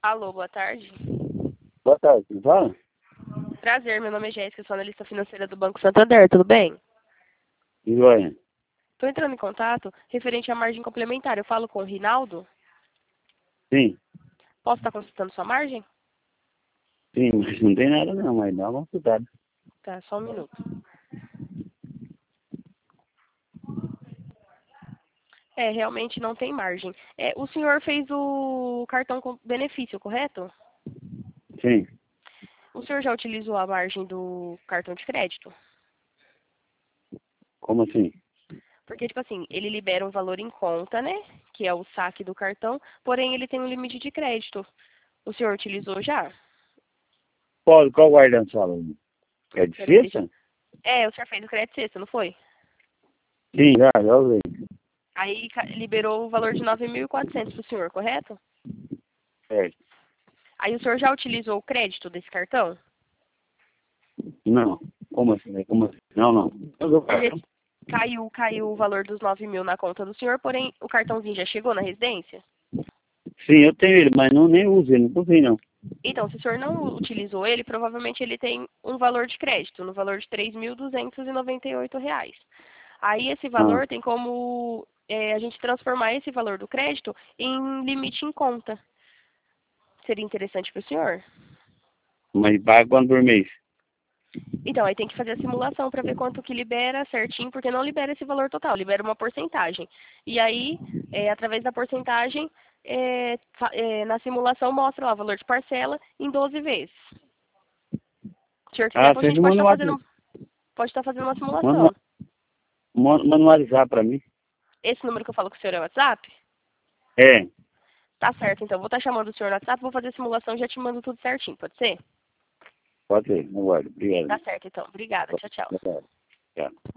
Alô, boa tarde. Boa tarde, tudo bom? Prazer, meu nome é Jéssica, sou analista financeira do Banco Santander, tudo bem? Joia. Estou entrando em contato referente à margem complementar. Eu falo com o Rinaldo. Sim, Posso estar consultando sua margem? sim, mas não tem nada não, mas dá uma cuidado. Tá, só um minuto. Realmente não tem margem. O senhor fez o cartão com benefício, correto? Sim, O senhor já utilizou a margem do cartão de crédito? como assim? Porque, tipo assim, ele libera um valor em conta, né? Que é o saque do cartão, porém ele tem um limite de crédito. O senhor utilizou já? Qual guarda sala? É de Peraí, deixa eu... sexta? O senhor fez o crédito sexta, não foi? Sim, já usei. Aí liberou o valor de 9.400 para o senhor, correto? Certo. Aí o senhor já utilizou o crédito desse cartão? Não, como assim? Como assim? Não. Usou o Porque cartão? caiu o valor dos 9.000 na conta do senhor, porém o cartãozinho já chegou na residência? Sim, eu tenho ele, mas nem uso ele, não usei não. Então, se o senhor não utilizou ele, provavelmente ele tem um valor de crédito, no valor de R$ 3.298. Aí esse Ah, valor tem como a gente transformar esse valor do crédito em limite em conta. Seria interessante para o senhor? mas paga quando por mês? Então, aí tem que fazer a simulação para ver quanto que libera certinho, porque não libera esse valor total, libera uma porcentagem. E aí, através da porcentagem, na simulação mostra lá o valor de parcela em 12 vezes. Se o senhor quiser, Ah, a vocês gente manualizar, pode estar fazendo uma simulação. manu, manualizar pra mim? Esse número que eu falo com o senhor é o WhatsApp? É, Tá certo, então vou estar chamando o senhor no WhatsApp, vou fazer a simulação e já te mando tudo certinho, pode ser? pode ser, não guardo. Tá Obrigado. certo, então. Obrigada. Tchau, tchau. Obrigado. Tchau.